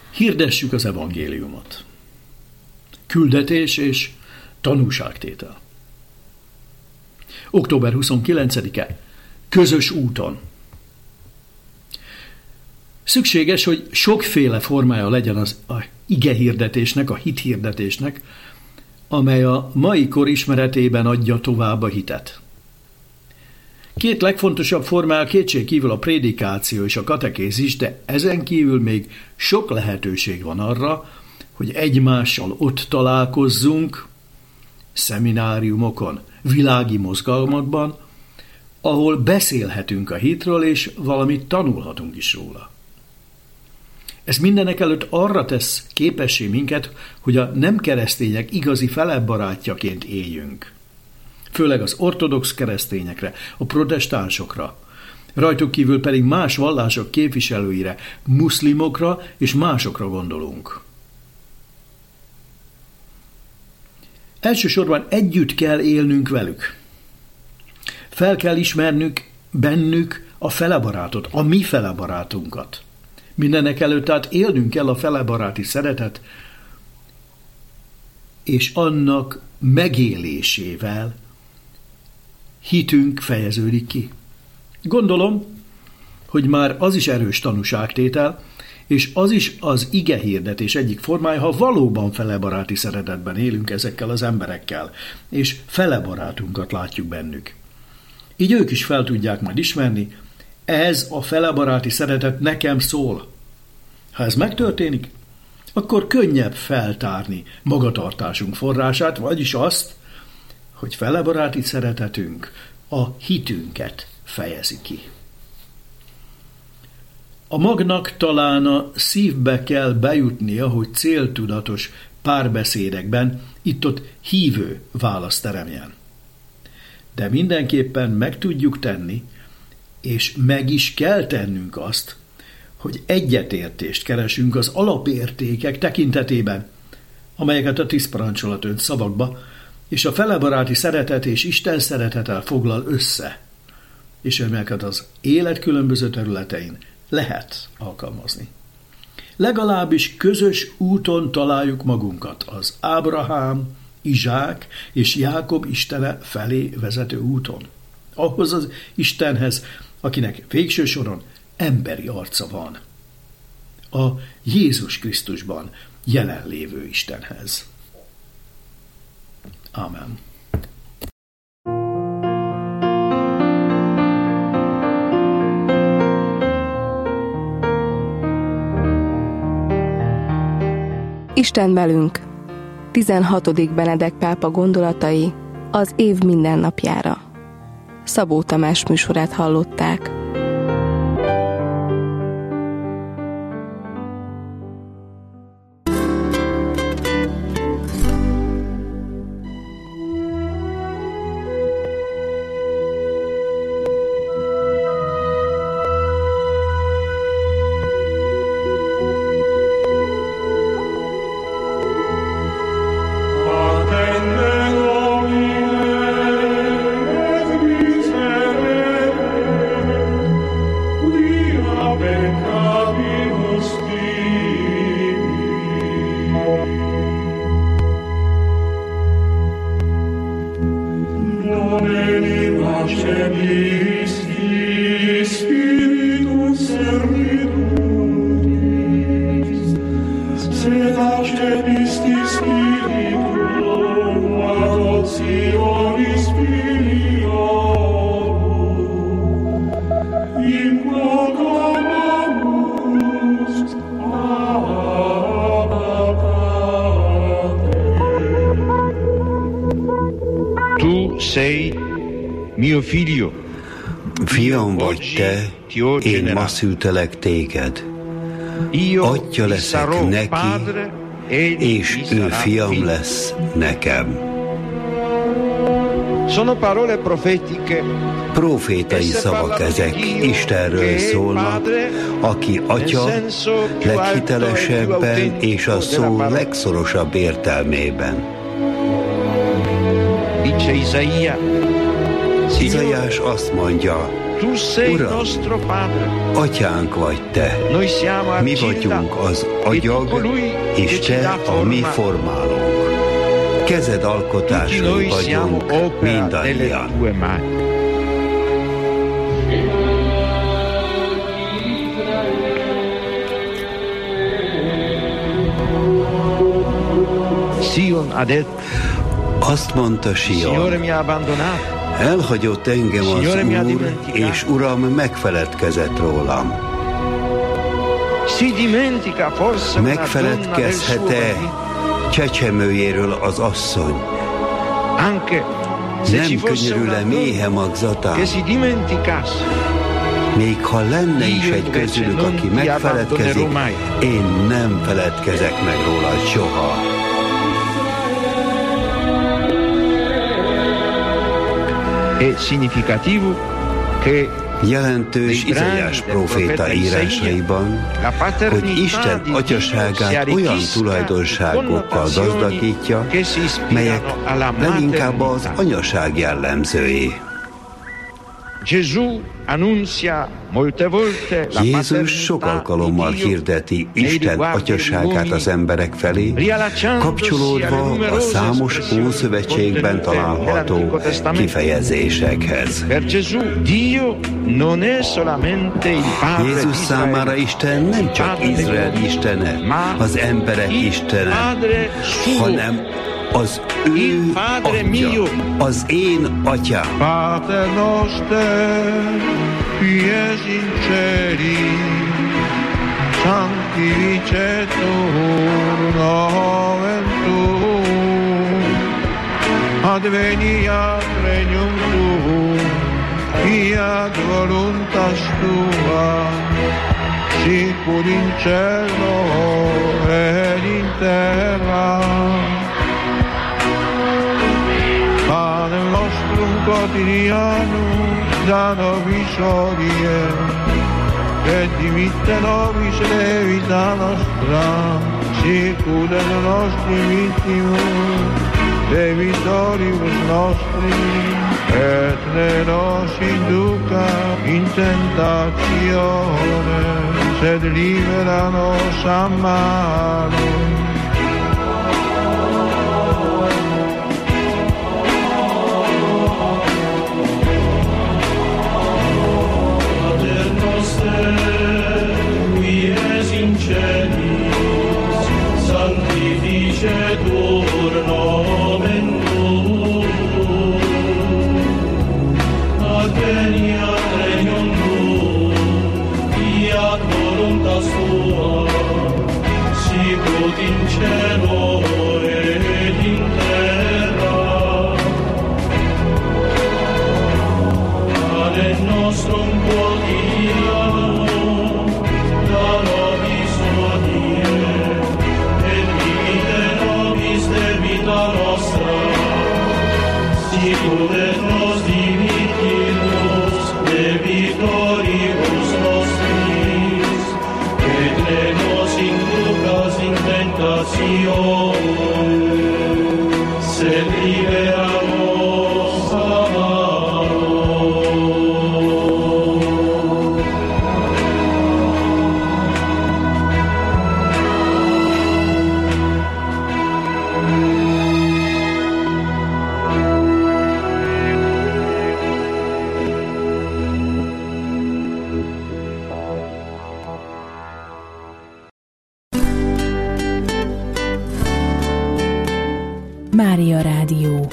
Hirdessük az evangéliumot. Küldetés és tanúságtétel. Október 29-e. Közös úton. Szükséges, hogy sokféle formája legyen az igehirdetésnek, a hithirdetésnek, amely a mai kor ismeretében adja tovább a hitet. Két legfontosabb formája kétségkívül a prédikáció és a katekézis, de ezen kívül még sok lehetőség van arra, hogy egymással ott találkozzunk, szemináriumokon, világi mozgalmakban, ahol beszélhetünk a hitről, és valamit tanulhatunk is róla. Ez mindenek előtt arra tesz képessé minket, hogy a nem keresztények igazi felebbarátjaként éljünk. Főleg az ortodox keresztényekre, a protestánsokra, rajtuk kívül pedig más vallások képviselőire, muszlimokra és másokra gondolunk. Elsősorban együtt kell élnünk velük. Fel kell ismernünk bennük a felebarátot, a mi felebarátunkat. Mindenek előtt tehát élnünk kell a felebaráti szeretet, és annak megélésével hitünk fejeződik ki. Gondolom, hogy már az is erős tanúságtétel, és az is az igehirdetés egyik formája, ha valóban felebaráti szeretetben élünk ezekkel az emberekkel, és felebarátunkat látjuk bennük. Így ők is fel tudják majd ismerni, ez a felebaráti szeretet nekem szól. Ha ez megtörténik, akkor könnyebb feltárni magatartásunk forrását, vagyis azt, hogy felebaráti szeretetünk a hitünket fejezi ki. A magnak talán a szívbe kell bejutnia, hogy céltudatos párbeszédekben itt-ott hívő választ teremjen. De mindenképpen meg tudjuk tenni, és meg is kell tennünk azt, hogy egyetértést keresünk az alapértékek tekintetében, amelyeket a 10 parancsolat önt szavakba, és a felebaráti szeretet és Isten szeretettel foglal össze, és amelyeket az élet különböző területein lehet alkalmazni. Legalábbis közös úton találjuk magunkat az Ábrahám, Izsák és Jákob Istene felé vezető úton. Ahhoz az Istenhez, akinek végső soron emberi arca van. A Jézus Krisztusban jelenlévő Istenhez. Ámen. Isten velünk. 16. Benedek pápa gondolatai az év mindennapjára. Szabó Tamás műsorát hallották. Sei mio figlio. Fiam vagy te, én ma szültelek téged. Atya leszek neki, és ő fiam lesz nekem. Sono parole profetiche. Profétai szavak ezek, Istenről szólnak, aki atya leghitelesebben és a szó legszorosabb értelmében. Dice Isaia. Izaiás azt mondja, Uram, atyánk vagy te, mi vagyunk az agyag, és te a mi formálónk. Kezed alkotásai vagyunk mindannyian. Azt mondta Sion, elhagyott engem az Úr, és Uram megfeledkezett rólam. Megfeledkezhet-e csecsemőjéről az asszony? Nem könyörül-e méhe magzatán? Még ha lenne is egy közülük, aki megfeledkezik, én nem feledkezek meg róla soha. Jelentős Izaiás próféta írásaiban, hogy Isten atyaságát olyan tulajdonságokkal gazdagítja, melyek leginkább az anyaság jellemzői. Jézus sok alkalommal hirdeti Isten atyaságát az emberek felé, kapcsolódva a számos Ószövetségben található kifejezésekhez. Jézus számára Isten nem csak Izrael istene, az emberek istene, hanem az ő atya, az én atyám. Pater noster, qui es in celi, sanctificetur nomen tuum, adveniat regnum tuum, fiat voluntas tua, sicur in cielo et in terra. Panem nostrum quotidianum da nobis hodie, et dimitte nobis debita nostra, sicut et nostri vittimus debitoribus nostri, et ne nos induca in tentatione, sed libera nos a malo. Sanctificetur nomen tuum, adveniat regnum tuum, fiat voluntas tua, sicut in cielo et in terra. Panem nostrum quotidianum da nobis hodie, debita nostra, sicut et nos dimittimus debitoribus nostris, et ne nos inducas in tentatione, sed libera nos a malo. Mária Rádió.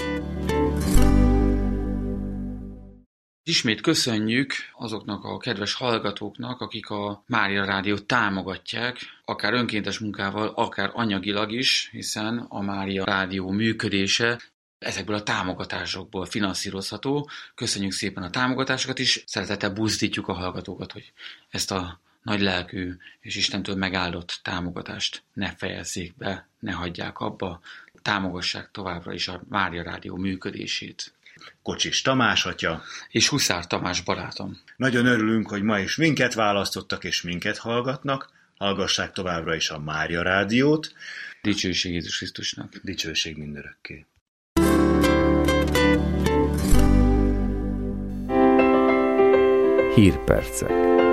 Ismét köszönjük azoknak a kedves hallgatóknak, akik a Mária Rádiót támogatják, akár önkéntes munkával, akár anyagilag is, hiszen a Mária Rádió működése ezekből a támogatásokból finanszírozható. Köszönjük szépen a támogatásokat is, szeretettel buzdítjuk a hallgatókat, hogy ezt a nagy lelkű és Istentől megáldott támogatást ne fejezzék be, ne hagyják abba, támogassák továbbra is a Mária Rádió működését. Kocsis Tamás atya. És Huszár Tamás barátom. Nagyon örülünk, hogy ma is minket választottak és minket hallgatnak. Hallgassák továbbra is a Mária Rádiót. Dicsőség Jézus Krisztusnak. Dicsőség mindörökké. Hírpercek.